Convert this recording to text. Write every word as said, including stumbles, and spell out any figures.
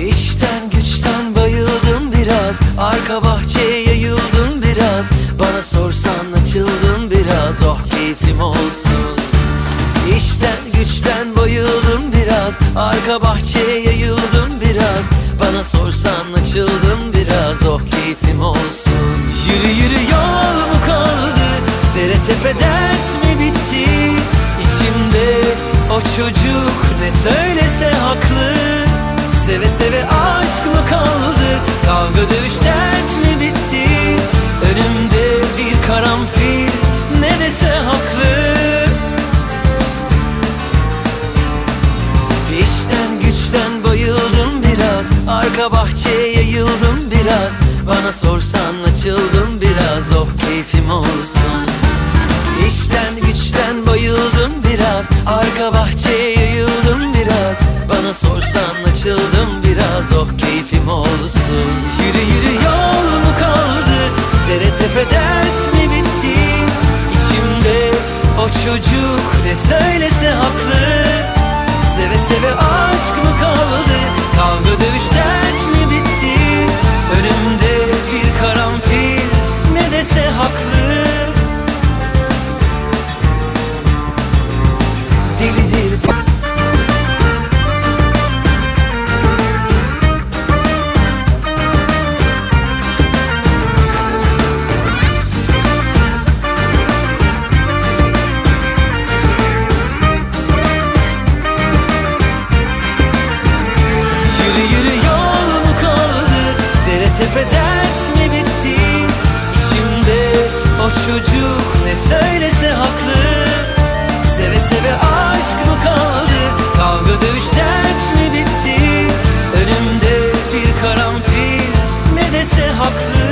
İşten güçten bayıldım biraz, arka bahçeye yayıldım biraz. Bana sorsan açıldım biraz, oh keyfim olsun. İşten güçten bayıldım biraz, arka bahçeye yayıldım biraz. Bana sorsan açıldım biraz, oh keyfim olsun. Yürü yürü yol mu kaldı, dere tepe dert mi bitti? İçimde o çocuk ne söylese haklı. Seve seve aşk mı kaldı, kavga dövüş dert mi bitti? Önümde bir karanfil ne dese haklı. İşten güçten bayıldım biraz, arka bahçeye yayıldım biraz. Bana sorsan açıldım biraz, oh keyfim olsun. İşten güçten bayıldım biraz, arka bahçeye yayıldım biraz. Bana sorsan açıldım biraz, oh keyfim olsun. Yürü yürü yol mu kaldı, dere tepe dert mi bitti? İçimde o çocuk ne söylese haklı. Seve seve aşk mı kaldı, kavga dövüş dert mi bitti? Önümde bir karanfil ne dese haklı. Delidir deli. Tepe dert mi bitti? İçimde o çocuk ne söylese haklı. Seve seve aşk mı kaldı, kavga dövüş dert mi bitti? Önümde bir karanfil ne dese haklı.